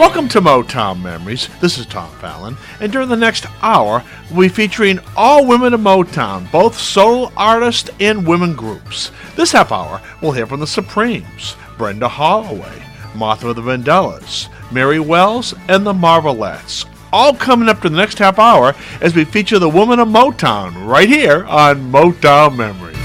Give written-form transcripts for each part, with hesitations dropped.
Welcome to Motown Memories. This is Tom Fallon, and during the next hour, we'll be featuring all women of Motown, both solo artists and women groups. This half hour, we'll hear from the Supremes, Brenda Holloway, Martha of the Vandellas, Mary Wells, and the Marvelettes. All coming up to the next half hour as we feature the women of Motown right here on Motown Memories.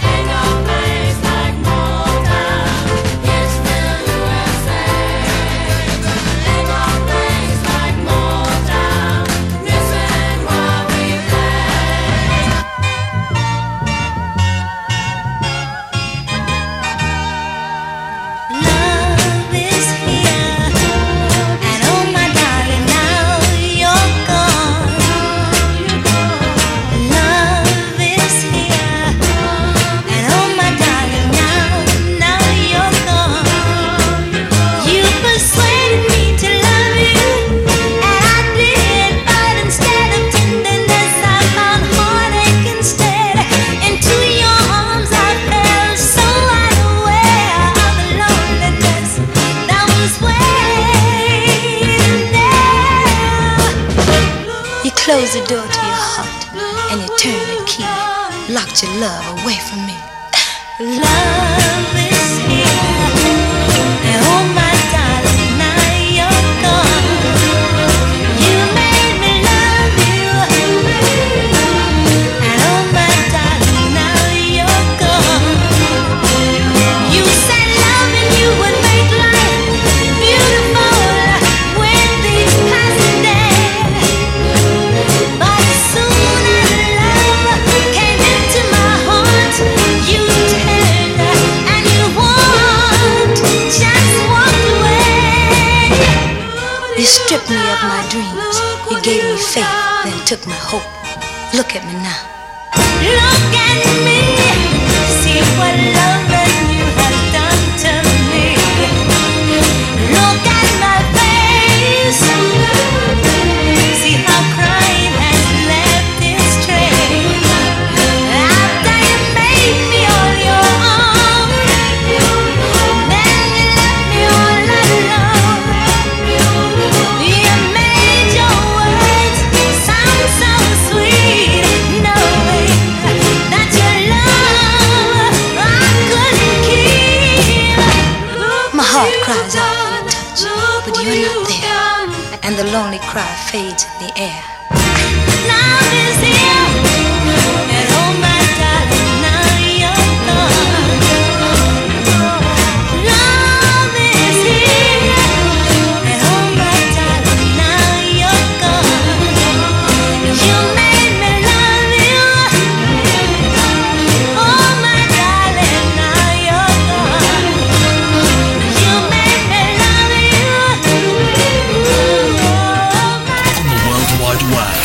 Closed the door to your heart and you turned the key, locked your love away from me. Love is here, and oh my darling, now you're gone. You made me love you, and oh my darling, now you're gone. You said loving you would make life beautiful with these passing days. You stripped me of my dreams. You gave me faith, then took my hope. Look at me now. Look at me. See what loving you has done to me. Look at my face. See how crying has left its trace. After you made me all your own, then you left me all alone. You made your words sound so sweet, knowing that your love I couldn't keep. My heart cries out for your touch, but you're not there, and the lonely cry fades in the air. Love is here, and oh my darling, now you're gone. Love is here, and oh my darling, now you're gone. You made me love you, oh my darling, now you're gone. You made me love you, oh my. On the World Wide Web,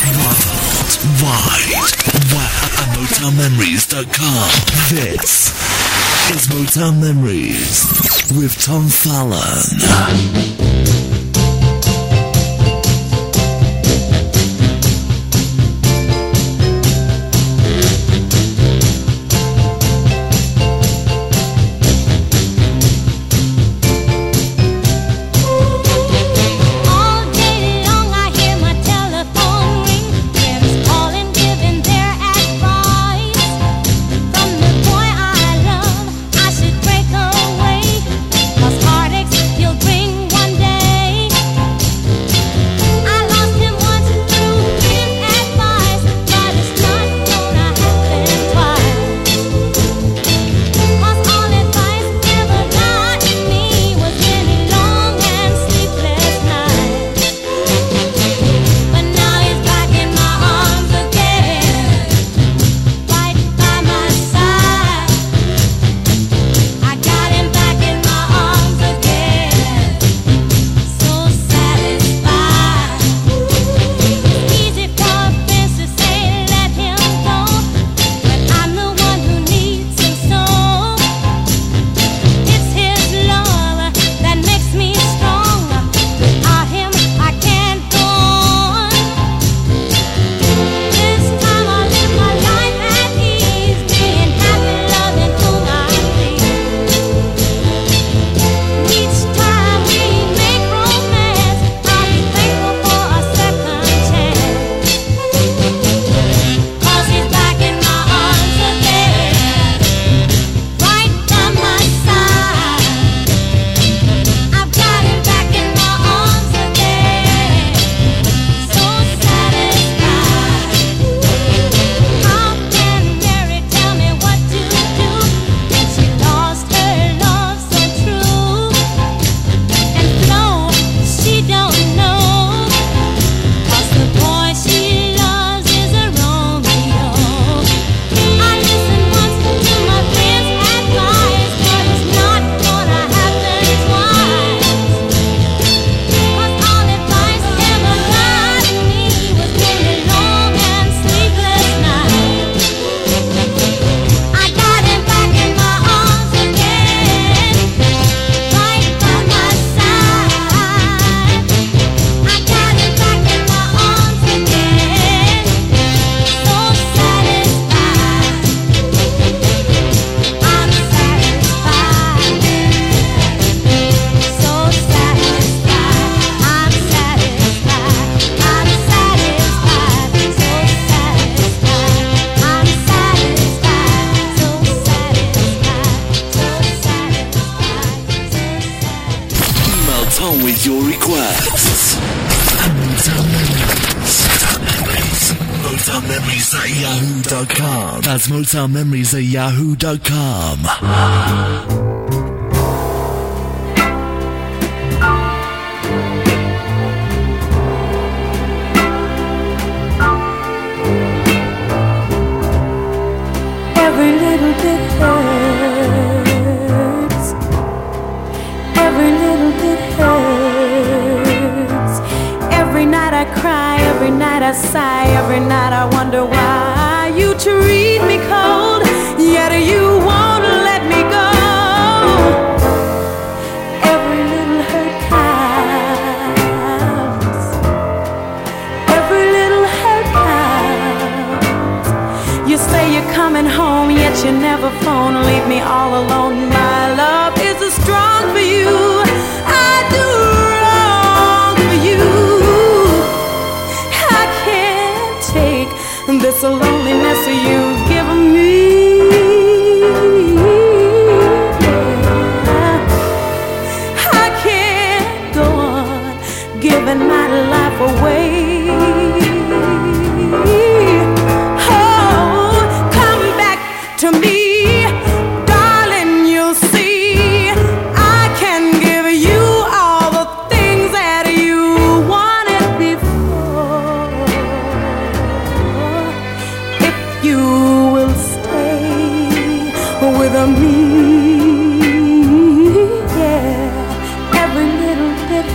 at MotownMemories.com. This is Motown Memories with Tom Fallon. All day long I hear my telephone ring, friends calling, giving their advice. From the boy I love, I should break away, 'cause heartaches he'll bring one day. at yahoo.com. That's Motown Memories at yahoo.com. Every little bit hurts. Every little bit hurts. Every night I cry, every night I sigh, every night I wonder why you treat me cold, yet you won't let me go. Every little hurt counts. Every little hurt counts. You say you're coming home, yet you never phone. Leave me all alone. My love is strong for you. I do wrong for you. I can't take this loneliness you've given me. Yeah. I can't go on giving my life away. To me, darling, you'll see I can give you all the things that you wanted before, if you will stay with me. Yeah, every little bit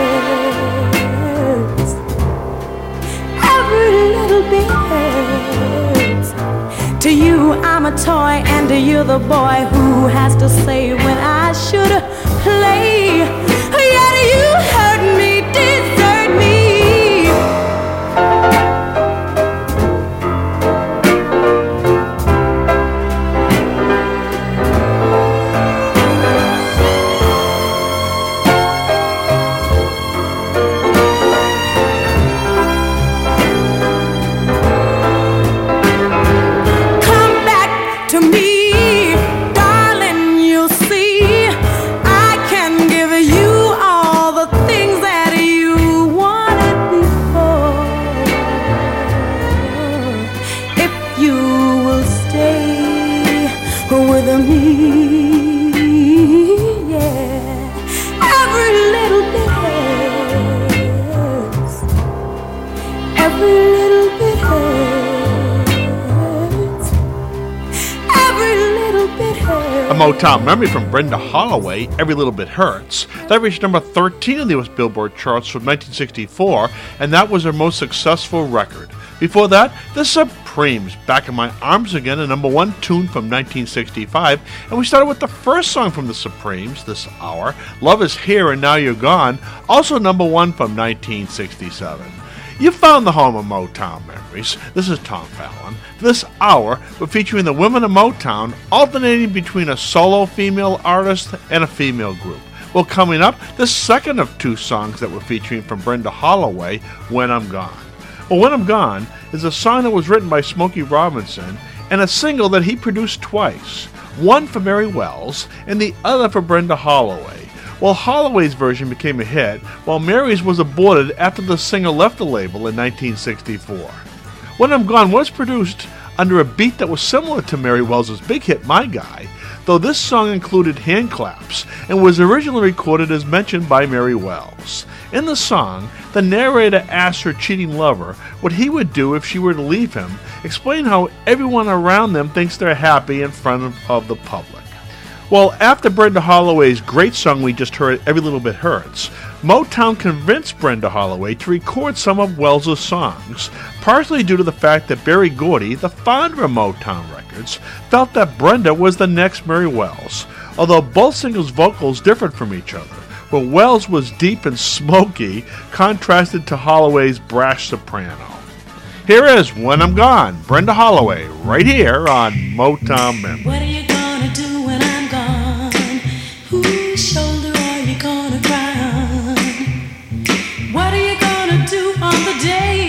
hurts. Every little bit hurts. To you, I'm a toy, and to you, the boy who has to say when I should play. Yet you hurt me, desert me. To me, darling, you'll see I can give you all the things that you wanted before, if you will stay with me. Yeah, every little bit hurts. Every little bit hurts. A Motown memory from Brenda Holloway, Every Little Bit Hurts. That reached number 13 in the US Billboard charts from 1964, and that was her most successful record. Before that, The Supremes, Back in My Arms Again, a number one tune from 1965, and we started with the first song from The Supremes this hour, Love Is Here and Now You're Gone, also number one from 1967. You found the home of Motown Memories. This is Tom Fallon. This hour, we're featuring the women of Motown, alternating between a solo female artist and a female group. Well, coming up, the second of two songs that we're featuring from Brenda Holloway, When I'm Gone. Well, When I'm Gone is a song that was written by Smokey Robinson and a single that he produced twice, one for Mary Wells and the other for Brenda Holloway. Well, Holloway's version became a hit, while Mary's was aborted after the singer left the label in 1964. When I'm Gone was produced under a beat that was similar to Mary Wells' big hit, My Guy, though this song included hand claps and was originally recorded as mentioned by Mary Wells. In the song, the narrator asked her cheating lover what he would do if she were to leave him, explaining how everyone around them thinks they're happy in front of the public. Well, after Brenda Holloway's great song we just heard, Every Little Bit Hurts, Motown convinced Brenda Holloway to record some of Wells' songs, partially due to the fact that Berry Gordy, the founder of Motown Records, felt that Brenda was the next Mary Wells, although both singles' vocals differed from each other, where Wells was deep and smoky, contrasted to Holloway's brash soprano. Here is When I'm Gone, Brenda Holloway, right here on Motown Memories. What are you gonna do when I'm gone? Whose shoulder are you gonna cry on? What are you gonna do on the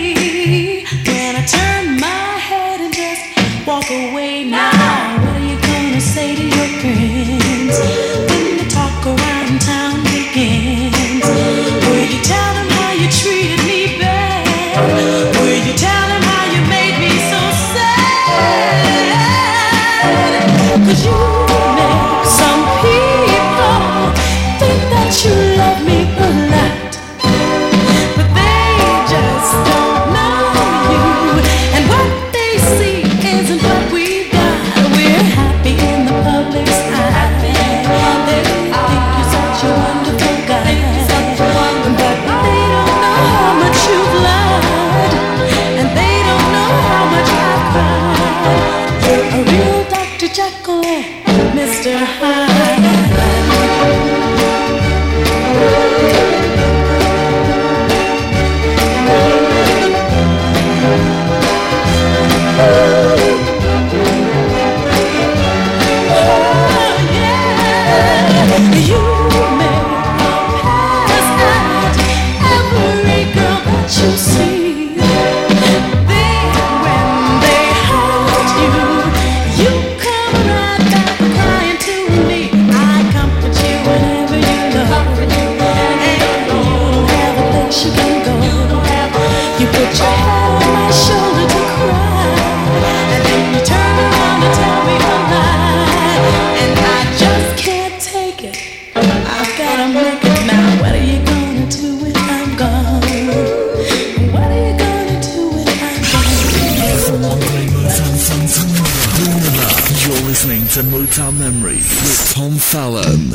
day when I turn my head and just walk away now? What are you gonna say to your friends when the talk around town begins? Will you tell them how you treated me bad? Will you tell them how you made me so sad? Jekyll, Mr. Hyde. To Motown Memories with Tom Fallon.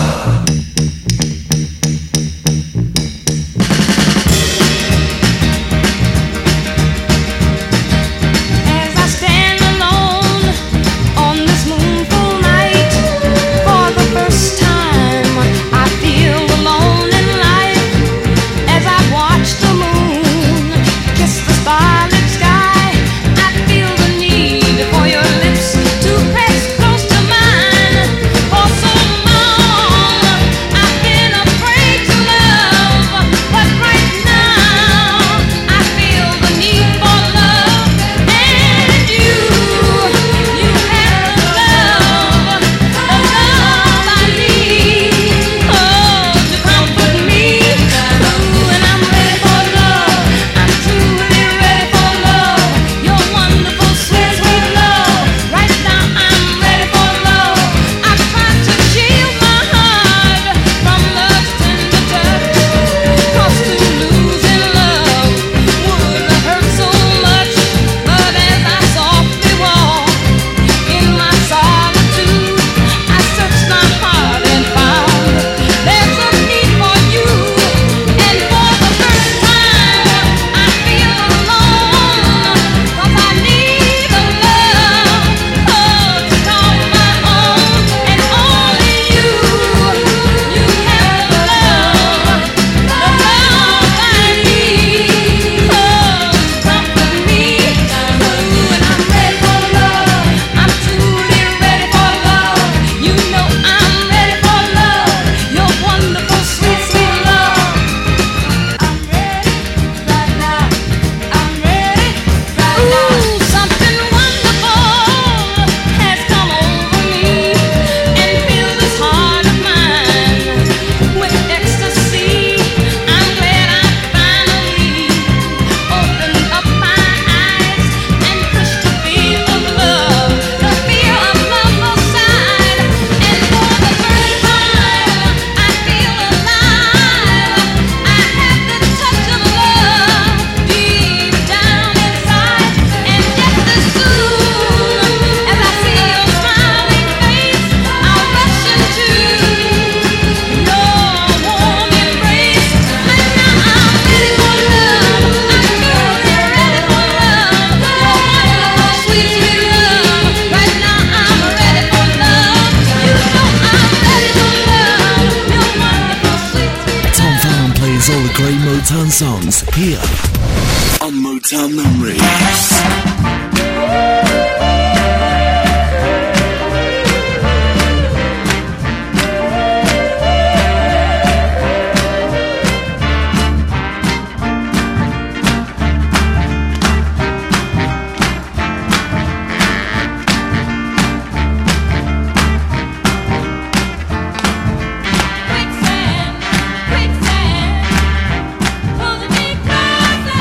Motown songs here on Motown Memories. Quicksand, pulling me closer.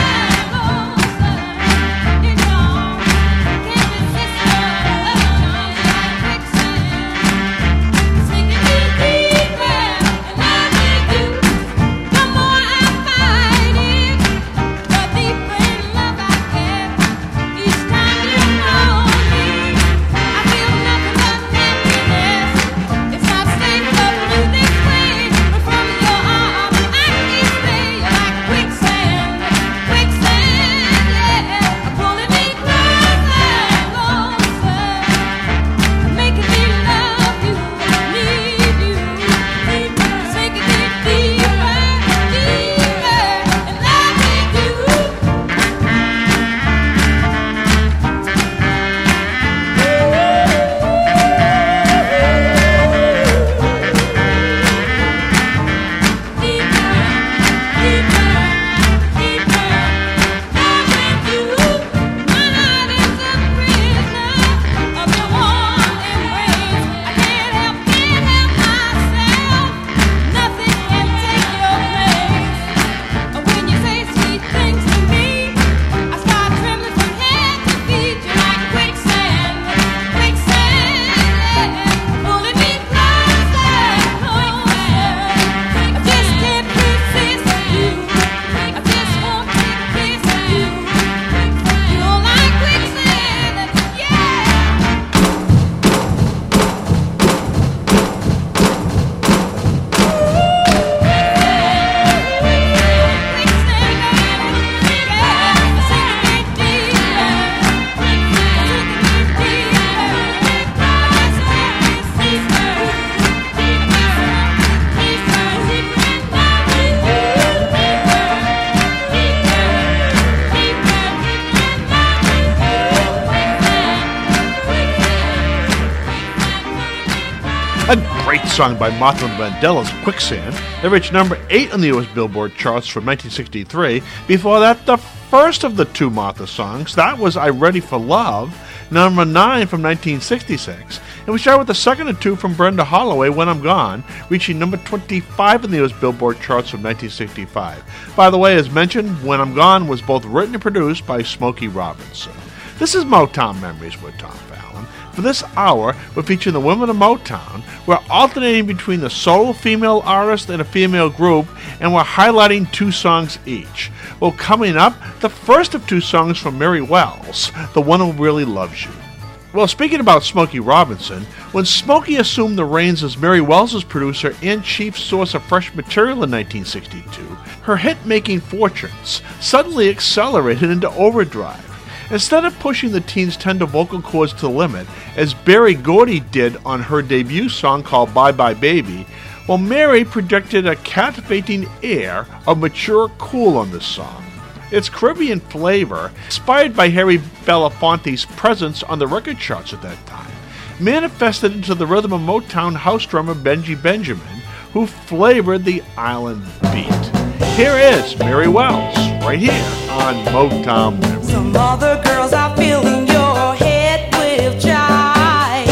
A great song by Martha Vandellas, Quicksand. They reached number 8 on the U.S. Billboard charts from 1963. Before that, the first of the two Martha songs, that was I Ready for Love, number 9 from 1966. And we start with the second of two from Brenda Holloway, When I'm Gone, reaching number 25 in the U.S. Billboard charts from 1965. By the way, as mentioned, When I'm Gone was both written and produced by Smokey Robinson. This is Motown Memories with Tom Fallon. For this hour, we're featuring the women of Motown. We're alternating between the solo female artist and a female group, and we're highlighting two songs each. Well, coming up, the first of two songs from Mary Wells, The One Who Really Loves You. Well, speaking about Smokey Robinson, when Smokey assumed the reins as Mary Wells' producer and chief source of fresh material in 1962, her hit-making fortunes suddenly accelerated into overdrive. Instead of pushing the teens' tender vocal cords to the limit, as Berry Gordy did on her debut song called Bye Bye Baby, well, Mary projected a captivating air of mature cool on this song. Its Caribbean flavor, inspired by Harry Belafonte's presence on the record charts at that time, manifested into the rhythm of Motown house drummer Benji Benjamin, who flavored the island beat. Here is Mary Wells, right here on Motown Memories. Some other girls are filling your head with jive.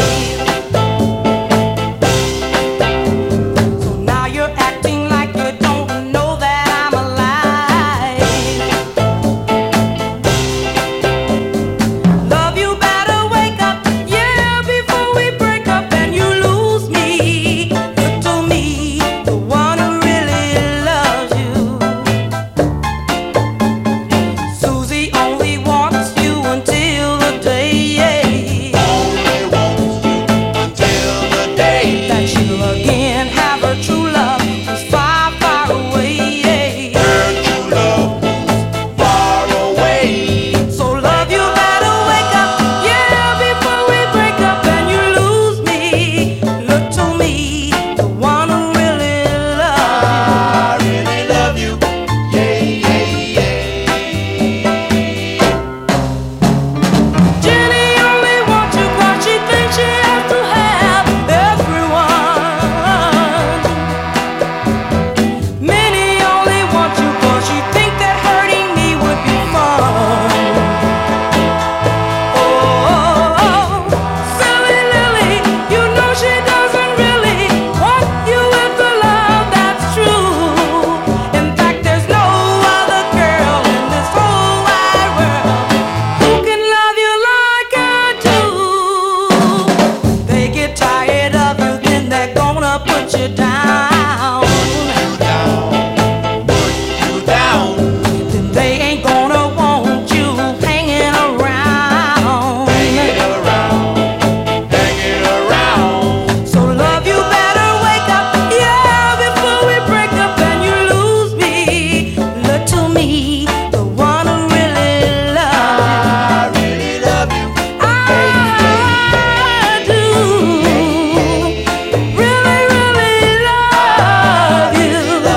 So now you're acting like you don't know that I'm alive. Love, you better wake up, yeah, before we break up and you lose me. Look to me, the one who really loves you. Susie only wants you until the day, only wants you until the day that she'll again have her true love who's far, far away. Her true love who's far away. So love, you better wake up, yeah, before we break up and you lose me. Look to me, the one who really loves you. I really love you, Jenny only wants you 'cause she thinks she has to have everyone. Minnie only wants you 'cause she thinks that hurting me would be fun. Oh, silly Lily, you know she doesn't really want you with the love that's true. In fact, there's no other girl in this whole wide world who can love you like I do. They get tired of you, then they're gonna put you down. Then they ain't gonna want you hanging around. So love, you better wake up, yeah, before we break up and you lose me. Look to me, the one who really loves you. I really love you. I do. Really, really love you.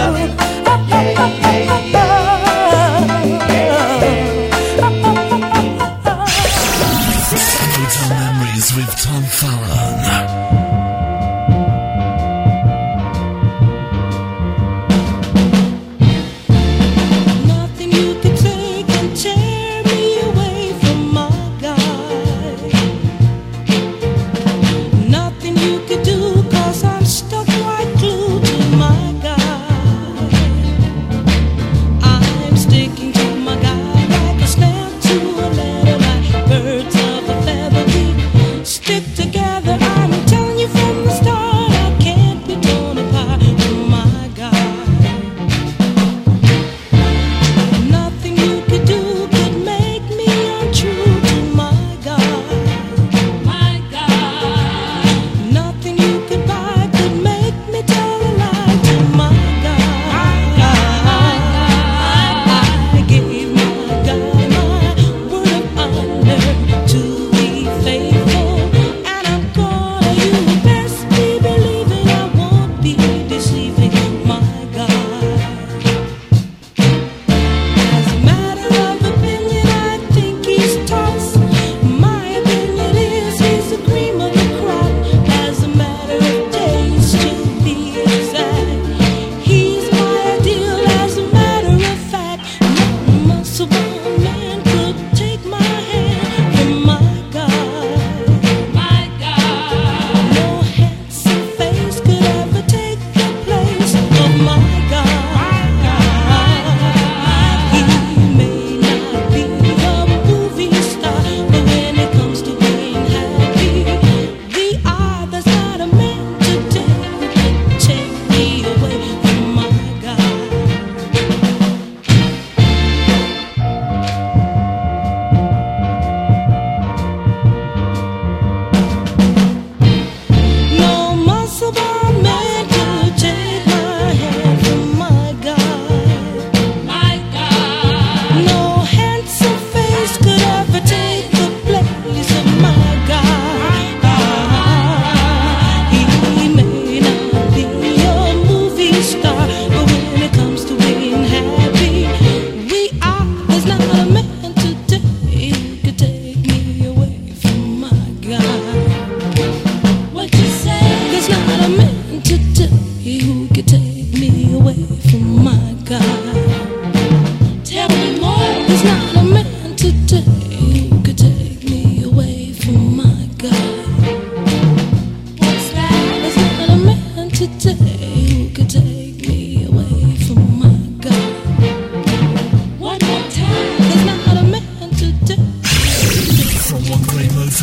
Motown Memories with Tom Fallon. Nothing you can say can tear me away from my guy. Nothing you can do 'cause I'm stuck like glue to my guy. I'm sticking to my guy like a stamp to a letter, like birds of a feather. We stick together, I'm telling you.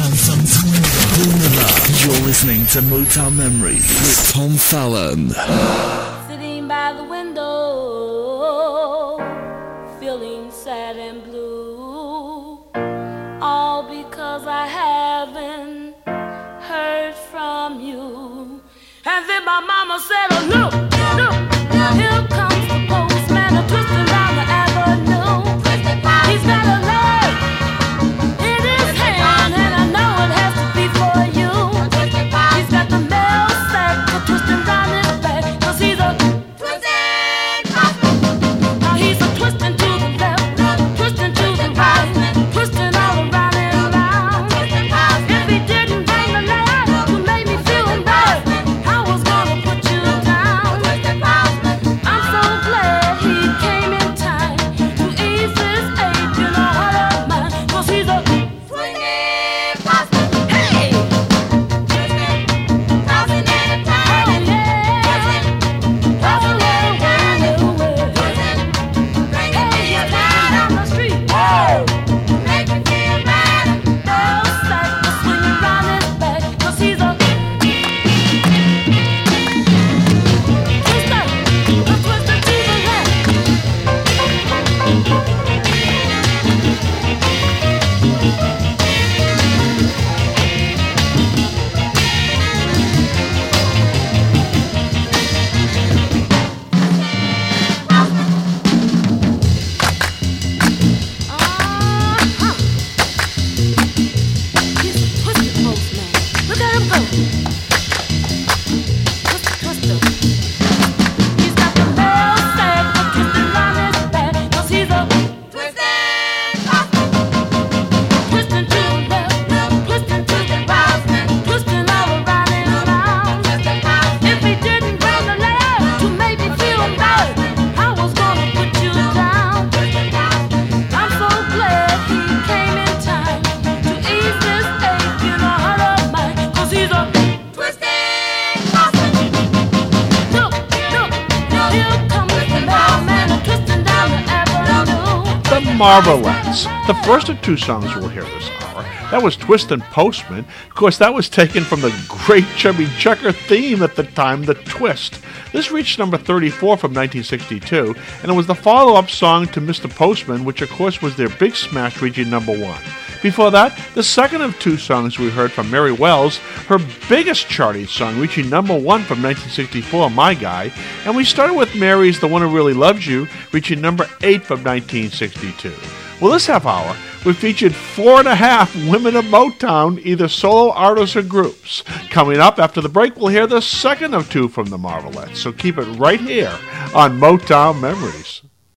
You're listening to Motown Memories with Tom Fallon. Sitting by the window, feeling sad and blue, all because I haven't heard from you. And then my mama said, oh, look, here comes the postman, a twisting down the avenue. He's got a leg in his hand, and I know it has to be for you. He's got the mail sack twisting down his back, 'cause he's a twisting postman. Now he's a twisting to the left, twisting to the right, twisting all around and around. If he didn't bring the letter to make me feel bad, I was gonna put you down. I'm so glad he came in time to ease this ache in the heart of mine, 'cause he's a swinging postman. Hey! Tossing and turning, tossing and turning away. Hey, he's down on the street, make me feel bad. Bell sack was swinging round his back, 'cause he's a twister, a twister to the left. He's a twisted postman. Look at him go. Twister. He's got the mail sack twisting round his back, 'cause he's a twisting postman. Twisting to the left, twisting to the right, twisting all around and around. If he didn't bring the letter to make me feel bad, I was gonna put you down. I'm so glad he came in time to ease this ache in the heart of mine, 'cause he's a twisting postman. Look, here comes the mailman, a twisting down the avenue. The Marvelettes. The first of two songs we'll hear this hour. That was Twistin' Postman. Of course, that was taken from the great Chubby Checker theme at the time, The Twist. This reached number 34 from 1962, and it was the follow-up song to Mr. Postman, which of course was their big smash, reaching number 1. Before that, the second of two songs we heard from Mary Wells, her biggest charting song, reaching number 1 from 1964, My Guy, and we started with Mary's The One Who Really Loves You, reaching number 8 from 1962. Well, this half hour, we featured 4.5 women of Motown, either solo artists or groups. Coming up after the break, we'll hear the second of two from the Marvelettes, so keep it right here on Motown Memories.